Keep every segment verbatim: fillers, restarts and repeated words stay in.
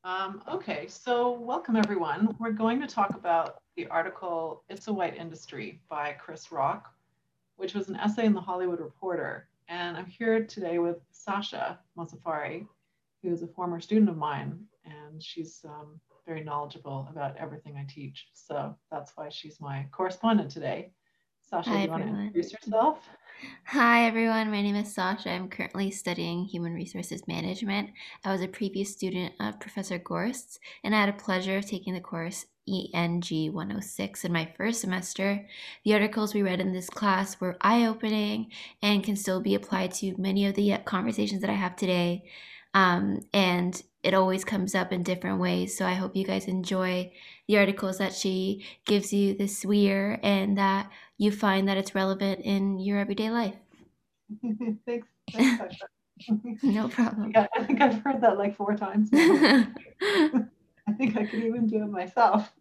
Um, okay, so welcome everyone. We're going to talk about the article It's a White Industry by Chris Rock, which was an essay in the Hollywood Reporter. And I'm here today with Sasha Mosafari, who is a former student of mine, and she's um, very knowledgeable about everything I teach. So that's why she's my correspondent today. Sasha, Hi, do you want to everyone. introduce yourself? Hi, everyone. My name is Sasha. I'm currently studying Human Resources Management. I was a previous student of Professor Gorst's, and I had a pleasure of taking the course E N G one oh six in my first semester. The articles we read in this class were eye opening and can still be applied to many of the conversations that I have today. Um, and it always comes up in different ways. So I hope you guys enjoy the articles that she gives you this year and that you find that it's relevant in your everyday life. thanks, thanks, Sasha. No I problem. think I, I think I've heard that like four times now. I think I could even do it myself.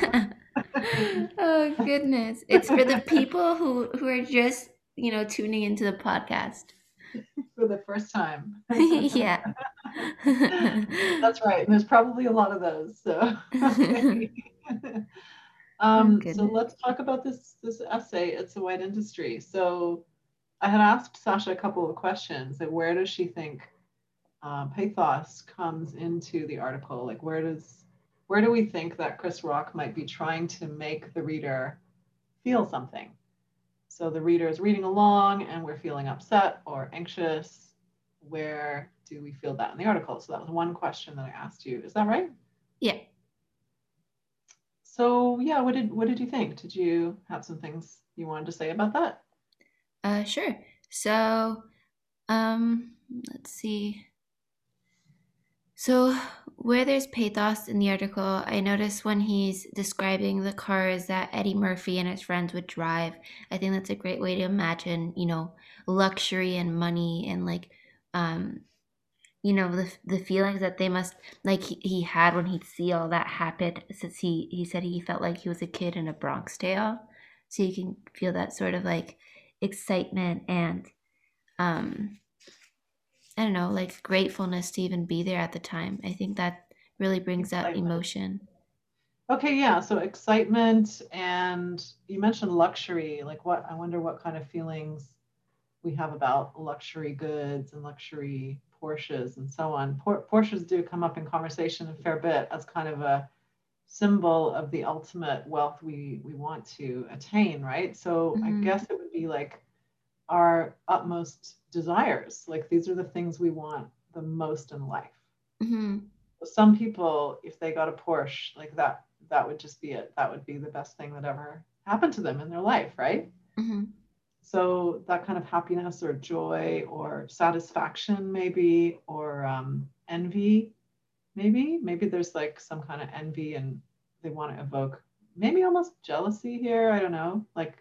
Oh goodness. It's for the people who who are just, you know, tuning into the podcast. For the first time. Yeah. That's right. And there's probably a lot of those. So, okay. Oh Um, so goodness. let's talk about this this essay. It's a white industry. So I had asked Sasha a couple of questions. Like, where does she think uh, pathos comes into the article? Like, where does where do we think that Chris Rock might be trying to make the reader feel something? So the reader is reading along and we're feeling upset or anxious. Where do we feel that in the article? So that was one question that I asked you. Is that right? Yeah. So yeah, what did what did you think? Did you have some things you wanted to say about that? Uh sure. So, um let's see. So, where there's pathos in the article, I noticed when he's describing the cars that Eddie Murphy and his friends would drive. I think that's a great way to imagine, you know, luxury and money and like, um, you know, the the feelings that they must like he, he had when he'd see all that happen. Since he he said he felt like he was a kid in a Bronx Tale, so you can feel that sort of like excitement and um I don't know, like gratefulness to even be there at the time. I think that really brings out Excitement. emotion. Okay, yeah. So excitement and you mentioned luxury. Like what I wonder what kind of feelings we have about luxury goods and luxury Porsches and so on. Por- Porsches do come up in conversation a fair bit as kind of a symbol of the ultimate wealth we we want to attain, right? So I Hmm. guess it would be like our utmost desires. Like these are the things we want the most in life. Hmm. Some people, if they got a Porsche, like that, that would just be it. That would be the best thing that ever happened to them in their life, right? Hmm. So that kind of happiness or joy or satisfaction, maybe, or um, envy, maybe. Maybe there's like some kind of envy and they want to evoke maybe almost jealousy here. I don't know. Like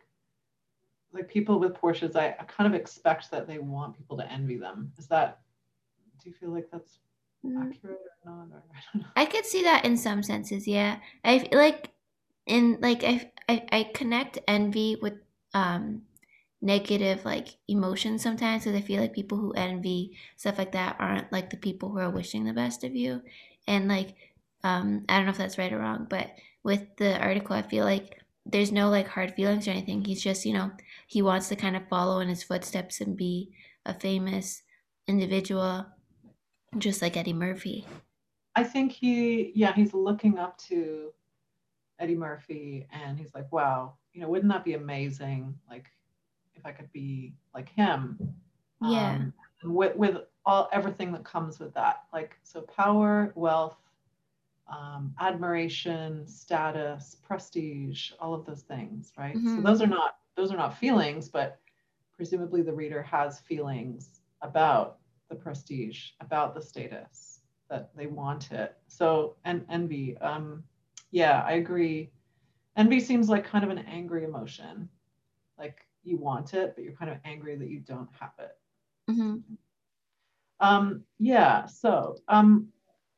like people with Porsches, I, I kind of expect that they want people to envy them. Is that? Do you feel like that's accurate or not? Or I don't know. I could see that in some senses, yeah. I feel like in like I, I I connect envy with um negative like emotions sometimes because I feel like people who envy stuff like that aren't like the people who are wishing the best of you. And like um I don't know if that's right or wrong, but with the article I feel like there's no like hard feelings or anything. He's just, you know, he wants to kind of follow in his footsteps and be a famous individual just like Eddie Murphy. I think he, yeah, he's looking up to Eddie Murphy and he's like, wow, you know, wouldn't that be amazing? Like if I could be like him, Yeah. um, with, with all everything that comes with that. Like, so power, wealth, um, admiration, status, prestige, all of those things, right? So Hmm. those are not those are not feelings, but presumably the reader has feelings about the prestige, about the status that they want it. So and envy, um, yeah, I agree. Envy seems like kind of an angry emotion, like you want it, but you're kind of angry that you don't have it. Hmm. Um, yeah, so um,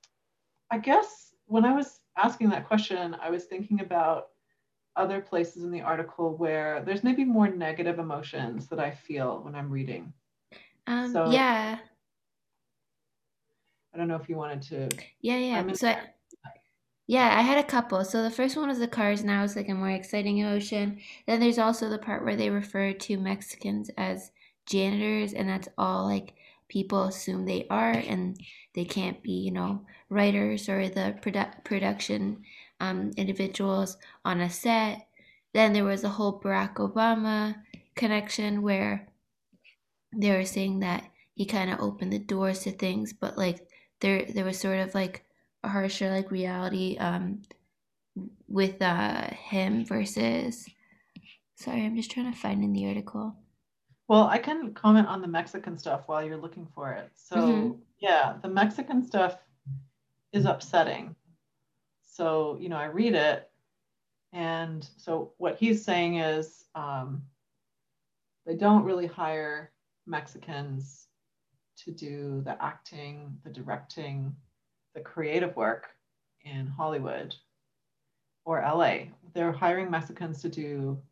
I guess when I was asking that question, I was thinking about other places in the article where there's maybe more negative emotions that I feel when I'm reading. Um, So, yeah. I don't know if you wanted to Yeah, yeah. chime in So I, there. yeah, I had a couple. So the first one was the cars, and that was like a more exciting emotion. Then there's also the part where they refer to Mexicans as janitors, and that's all like people assume they are, and they can't be, you know, writers or the produ- production um, individuals on a set. Then there was the whole Barack Obama connection where they were saying that he kind of opened the doors to things, but like there there was sort of like a harsher like reality um with uh him versus, sorry, I'm just trying to find in the article. Well, I can comment on the Mexican stuff while you're looking for it. Mm-hmm. So, yeah, the Mexican stuff is upsetting. So, you know, I read it, and so what he's saying is um, they don't really hire Mexicans to do the acting, the directing, the creative work in Hollywood or L A. They're hiring Mexicans to do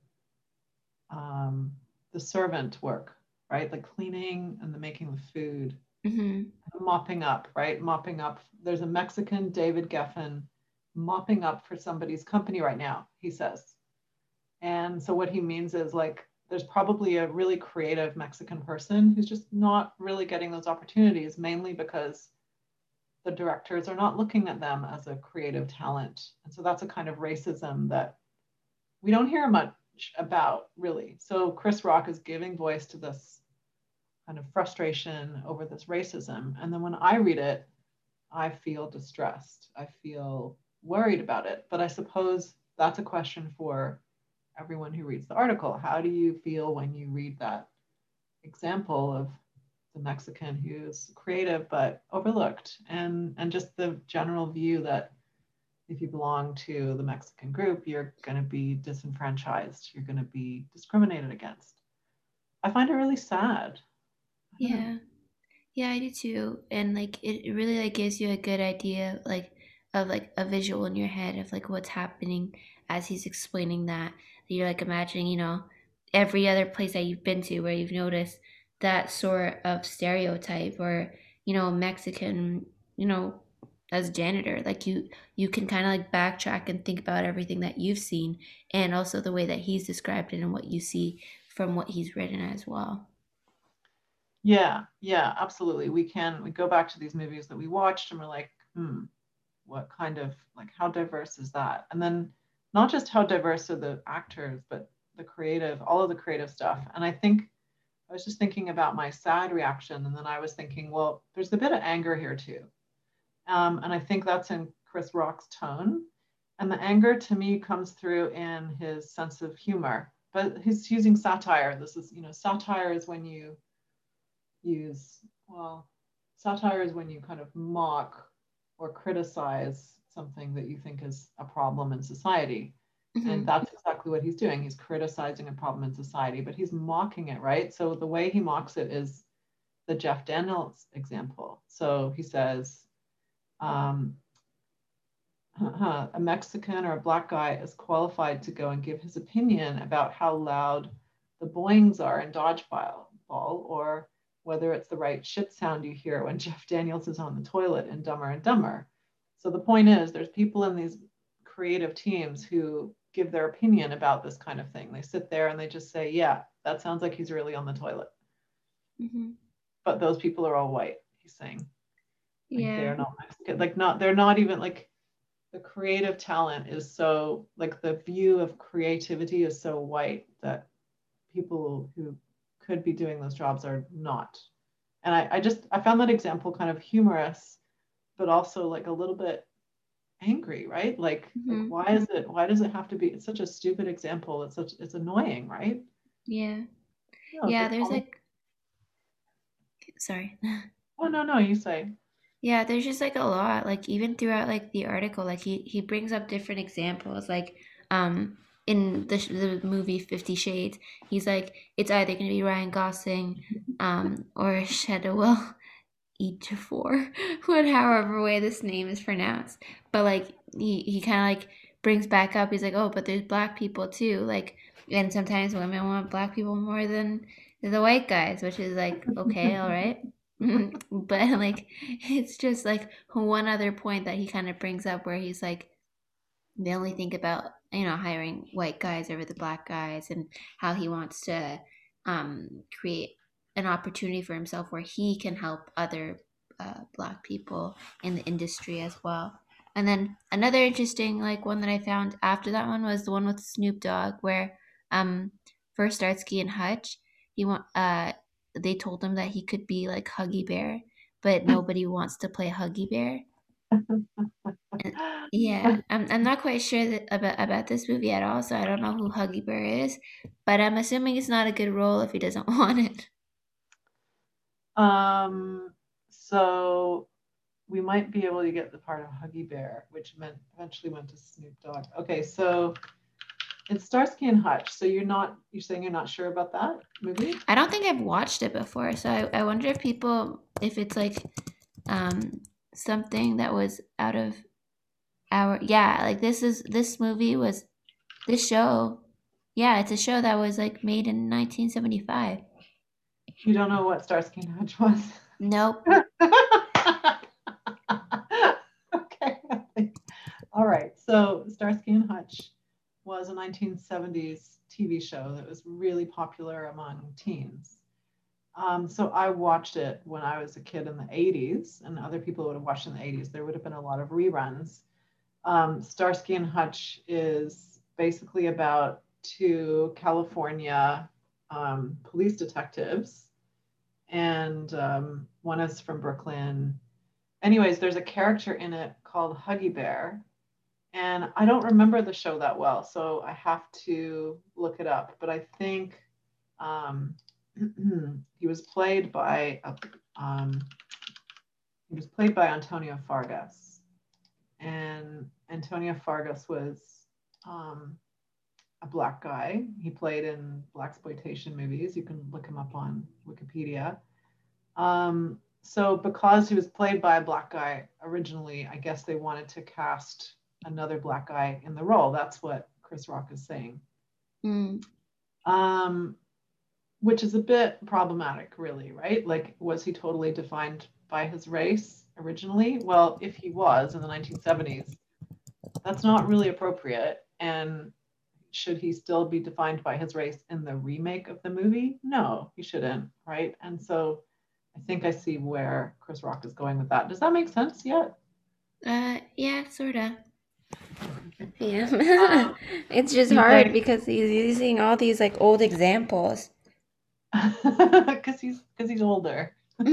um, the servant work, right? The cleaning and the making the food, Mm-hmm. mopping up, right? Mopping up. There's a Mexican, David Geffen, mopping up for somebody's company right now, he says. And so what he means is like, there's probably a really creative Mexican person who's just not really getting those opportunities, mainly because the directors are not looking at them as a creative talent. And so that's a kind of racism that we don't hear much about, really. So Chris Rock is giving voice to this kind of frustration over this racism. And then when I read it, I feel distressed. I feel worried about it. But I suppose that's a question for everyone who reads the article. How do you feel when you read that example of the Mexican who's creative but overlooked, and and just the general view that if you belong to the Mexican group, you're going to be disenfranchised, you're going to be discriminated against? I find it really sad. I don't know. Yeah. Yeah, I do too. And like it, it really like gives you a good idea like of like a visual in your head of like what's happening as he's explaining that. You're like imagining, you know, every other place that you've been to where you've noticed that sort of stereotype or, you know, Mexican, you know, as janitor. Like you you can kind of like backtrack and think about everything that you've seen and also the way that he's described it and what you see from what he's written as well. Yeah, yeah, absolutely. We can we go back to these movies that we watched and we're like, hmm, what kind of like how diverse is that? And then not just how diverse are the actors, but the creative, all of the creative stuff. And I think I was just thinking about my sad reaction, and then I was thinking, well, there's a bit of anger here too. Um, and I think that's in Chris Rock's tone. And the anger to me comes through in his sense of humor, but he's using satire. This is, you know, satire is when you use, well, satire is when you kind of mock or criticize something that you think is a problem in society. And Mm-hmm. that's exactly what he's doing. He's criticizing a problem in society, but he's mocking it, right? So the way he mocks it is the Jeff Daniels example. So he says, um, a Mexican or a black guy is qualified to go and give his opinion about how loud the boings are in dodgeball, or whether it's the right shit sound you hear when Jeff Daniels is on the toilet in Dumber and Dumber. So the point is, there's people in these creative teams who give their opinion about this kind of thing. They sit there and they just say, yeah, that sounds like he's really on the toilet. Mm-hmm. But those people are all white, he's saying. Like Yeah. they're not Mexican. Like not, they're not even like the creative talent is so like the view of creativity is so white that people who could be doing those jobs are not. And I, I just I found that example kind of humorous, but also like a little bit angry, right? Like like Mm-hmm. why is it why does it have to be? It's such a stupid example. It's such it's annoying, right? Yeah. No, it's Yeah, like there's calling. like, sorry. Oh no, no, you say. Yeah, there's just like a lot. Like even throughout like the article, like he he brings up different examples. Like um in the the movie Fifty Shades, he's like it's either gonna be Ryan Gosling, um or Shadowell Ejiofor, what however way this name is pronounced. But like he he kind of like brings back up. He's like, oh, but there's black people too. Like and sometimes women want black people more than the white guys, which is like okay, all right. But like, it's just like one other point that he kind of brings up where he's like, they only think about, you know, hiring white guys over the black guys, and how he wants to um, create an opportunity for himself where he can help other uh, black people in the industry as well. And then another interesting like one that I found after that one was the one with Snoop Dogg, where um for Starsky and Hutch, he want uh they told him that he could be like Huggy Bear, but nobody wants to play Huggy Bear. And yeah, I'm I'm not quite sure that, about about this movie at all, so I don't know who Huggy Bear is, but I'm assuming it's not a good role if he doesn't want it. Um, so we might be able to get the part of Huggy Bear, which meant eventually went to Snoop Dogg. Okay, so it's Starsky and Hutch. So you're not you're saying you're not sure about that movie? I don't think I've watched it before, so I, I wonder if people if it's like um something that was out of our yeah, like this is this movie was this show. Yeah, it's a show that was like made in nineteen seventy-five. You don't know what Starsky and Hutch was? Nope. Okay. All right. So Starsky and Hutch was a nineteen seventies T V show that was really popular among teens. Um, so I watched it when I was a kid in the eighties, and other people would have watched in the eighties. There would have been a lot of reruns. Um, Starsky and Hutch is basically about two California um, police detectives, and um, one is from Brooklyn. Anyways, there's a character in it called Huggy Bear, and I don't remember the show that well, so I have to look it up. But I think um, he was played by a, um, he was played by Antonio Fargas, and Antonio Fargas was um, a black guy. He played in blaxploitation movies. You can look him up on Wikipedia. Um, so because he was played by a black guy originally, I guess they wanted to cast another black guy in the role. That's what Chris Rock is saying. Mm. Um, which is a bit problematic, really, right? Like, was he totally defined by his race originally? Well, if he was in the nineteen seventies, that's not really appropriate. And should he still be defined by his race in the remake of the movie? No, he shouldn't, right? And so I think I see where Chris Rock is going with that. Does that make sense yet? Uh, yeah, sorta. Yeah. Um, It's just he's hard like, because he's using all these like old examples. because he's because he's older.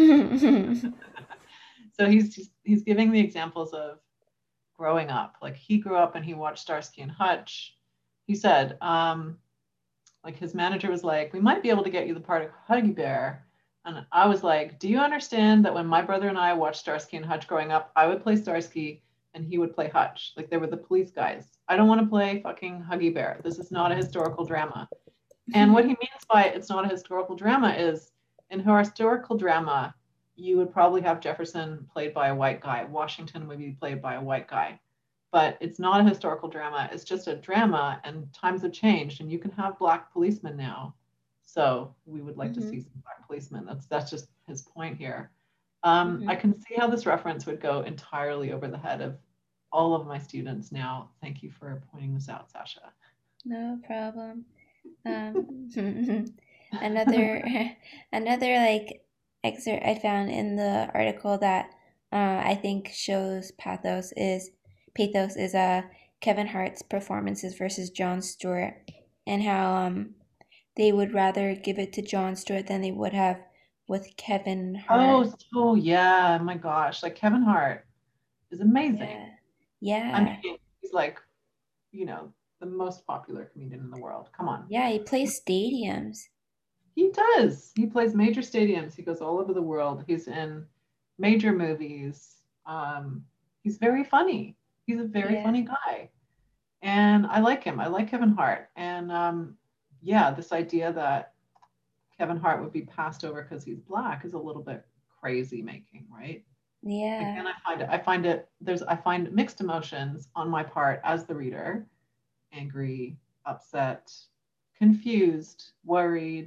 So he's he's giving the examples of growing up. Like he grew up and he watched Starsky and Hutch. He said, um, like his manager was like, we might be able to get you the part of Huggy Bear. And I was like, do you understand that when my brother and I watched Starsky and Hutch growing up, I would play Starsky and he would play Hutch. Like they were the police guys. I don't want to play fucking Huggy Bear. This is not a historical drama. And what he means by it's not a historical drama is in her historical drama, you would probably have Jefferson played by a white guy. Washington would be played by a white guy. But it's not a historical drama. It's just a drama, and times have changed, and you can have black policemen now. So we would like to Mm-hmm. see some black policemen. That's that's just his point here. Um, I Mm-hmm. can see how this reference would go entirely over the head of all of my students now. Thank you for pointing this out, Sasha. No problem. Um, another another like excerpt I found in the article that uh, I think shows pathos is pathos is uh Kevin Hart's performances versus Jon Stewart, and how um they would rather give it to Jon Stewart than they would have with Kevin Hart. Oh, so yeah, my gosh, like Kevin Hart is amazing. Yeah. I Yeah. mean, he's like, you know, the most popular comedian in the world. Come on. Yeah, he plays stadiums. He does. He plays major stadiums. He goes all over the world. He's in major movies. Um, he's very funny. He's a very Yeah. funny guy. And I like him. I like Kevin Hart. And um, yeah, this idea that Kevin Hart would be passed over because he's black is a little bit crazy making, right? Yeah. Again, I find it, I find it, there's, I find mixed emotions on my part as the reader, angry, upset, confused, worried,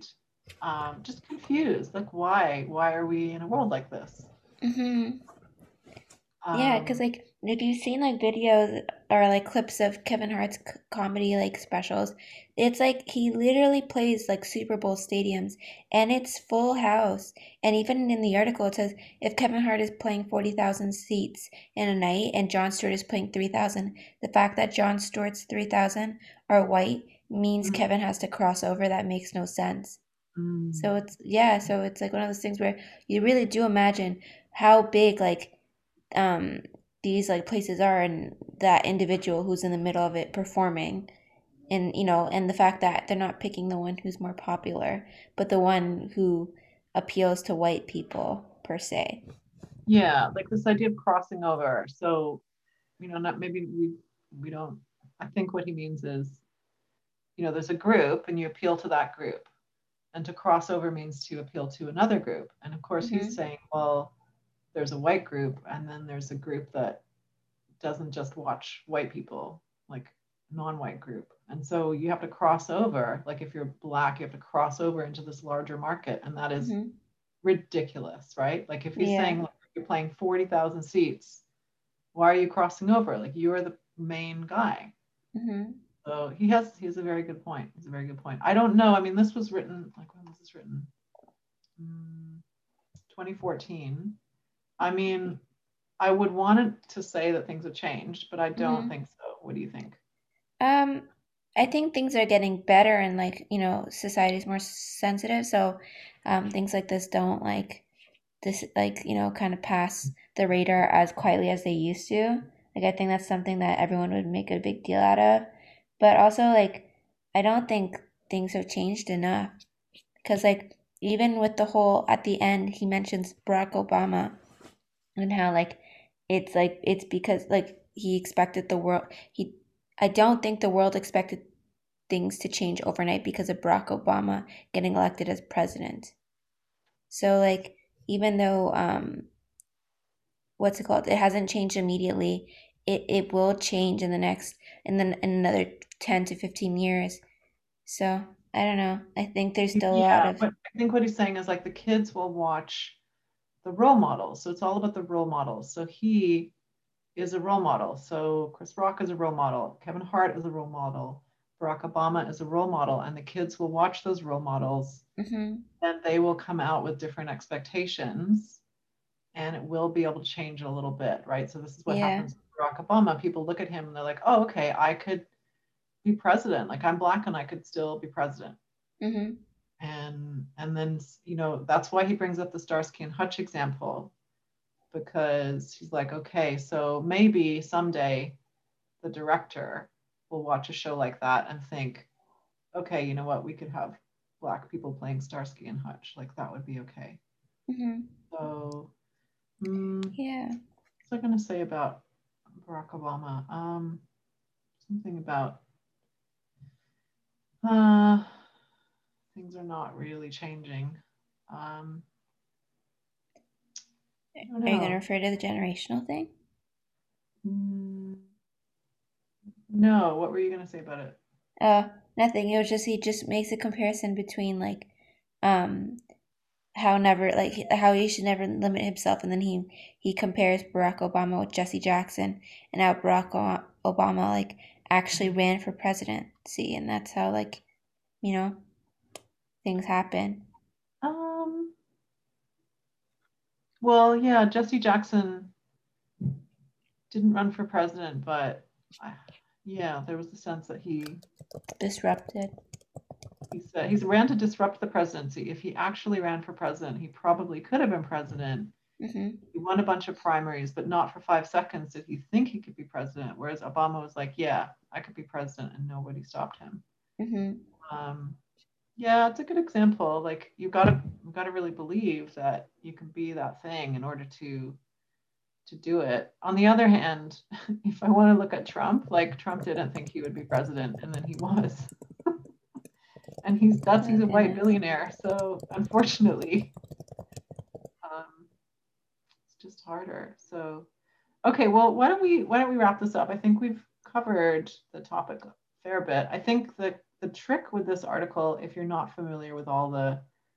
um, just confused. Like, why? Why are we in a world like this? Mm-hmm. Yeah, because Um, like if you've seen like videos or like clips of Kevin Hart's c- comedy like specials, it's like he literally plays like Super Bowl stadiums and it's full house. And even in the article it says if Kevin Hart is playing forty thousand seats in a night and Jon Stewart is playing three thousand, the fact that Jon Stewart's three thousand are white means mm, Kevin has to cross over. That makes no sense. mm, So it's yeah, so it's like one of those things where you really do imagine how big like um these like places are and that individual who's in the middle of it performing, and you know, and the fact that they're not picking the one who's more popular but the one who appeals to white people per se. yeah, like this idea of crossing over. So, you know, not maybe we we don't. I think what he means is, you know, there's a group and you appeal to that group, and to cross over means to appeal to another group. And of course, he's Mm-hmm. saying, well, there's a white group, and then there's a group that doesn't just watch white people, like non-white group. And so you have to cross over. Like if you're black, you have to cross over into this larger market, and that is Mm-hmm. ridiculous, right? Like if he's Yeah. saying, look, you're playing forty thousand seats, why are you crossing over? Like you are the main guy. Mm-hmm. So he has he has a very good point. He's a very good point. I don't know. I mean, this was written like when was this written? Mm, twenty fourteen. I mean, I would want it to say that things have changed, but I don't Mm-hmm. think so. What do you think? um I think things are getting better and like, you know, society's more sensitive, so um things like this don't like this like, you know, kind of pass the radar as quietly as they used to. Like I think that's something that everyone would make a big deal out of. But also like I don't think things have changed enough because like even with the whole at the end he mentions Barack Obama and how like it's like it's because like he expected the world he I don't think the world expected things to change overnight because of Barack Obama getting elected as president. So like even though um what's it called? It hasn't changed immediately. It it will change in the next in the in another ten to fifteen years. So, I don't know. I think there's still a lot Yeah, of but I think what he's saying is like the kids will watch the role models. So it's all about the role models. So he is a role model. So Chris Rock is a role model. Kevin Hart is a role model. Barack Obama is a role model. And the kids will watch those role models mhm. and they will come out with different expectations and it will be able to change a little bit, right? So this is what Yeah. happens with Barack Obama. People look at him and they're like, oh, okay, I could be president. Like I'm black and I could still be president. Mhm. And and then you know that's why he brings up the Starsky and Hutch example because he's like, okay, so maybe someday the director will watch a show like that and think, okay, you know what, we could have black people playing Starsky and Hutch, like that would be okay. Mhm. So, mm, Yeah. what's I going to say about Barack Obama? Um, something about uh, things are not really changing. Um, I don't Are you going to know. refer to the generational thing? Mm, no, what were you going to say about it? Uh, Nothing. It was just he just makes a comparison between like um how never like how he should never limit himself, and then he he compares Barack Obama with Jesse Jackson and how Barack Obama like actually ran for presidency, and that's how like, you know, things happen. Um, well, yeah, Jesse Jackson didn't run for president, but uh, yeah, there was the sense that he Disrupted. he said he ran to disrupt the presidency. If he actually ran for president, he probably could have been president. Mm-hmm. He won a bunch of primaries, but not for five seconds did he think he could be president. Whereas Obama was like, "Yeah, I could be president," and nobody stopped him. Mm-hmm. Um, yeah, it's a good example. Like you gotta you gotta really believe that you can be that thing in order to to do it. On the other hand, if I want to look at Trump, like Trump didn't think he would be president, and then he was, and he's that's Oh he's a white goodness. billionaire. So unfortunately, um, it's just harder. So okay, well, why don't we why don't we wrap this up? I think we've covered the topic a fair bit. I think the the trick with this article, if you're not familiar with all the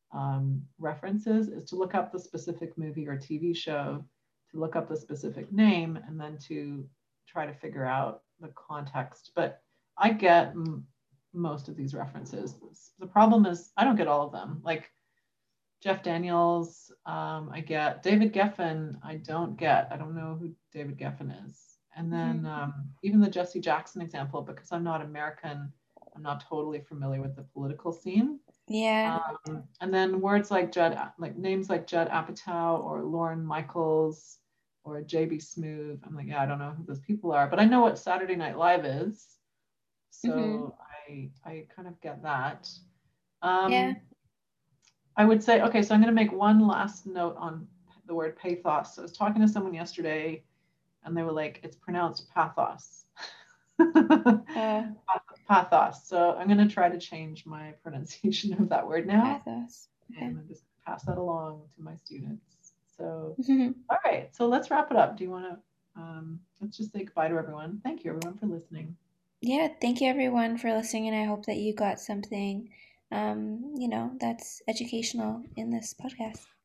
um, references is to look up the specific movie or T V show, to look up the specific name, and then to try to figure out the context. But I get m- most of these references. The problem is I don't get all of them. Like Jeff Daniels, um, I get David Geffen. I don't get. I don't know who David Geffen is. And then Mm-hmm. um, even the Jesse Jackson example, because I'm not American, I'm not totally familiar with the political scene. Yeah. Um, and then words like Judd, like names like Judd Apatow or Lauren Michaels or J B Smoove. I'm like, yeah, I don't know who those people are, but I know what Saturday Night Live is. Mm-hmm. So I I kind of get that. Yeah. Um, I would say, okay, so I'm going to make one last note on the word pathos. So I was talking to someone yesterday and they were like, it's pronounced pathos. Uh, Pathos. So I'm going to try to change my pronunciation of that word now. pathos. Okay. And I'm just pass that along to my students. So, Mm-hmm. all right. So let's wrap it up. Do you want to, um, let's just say goodbye to everyone. Thank you, everyone, for listening. Yeah. Thank you, everyone, for listening, and I hope that you got something, um, you know, that's educational in this podcast.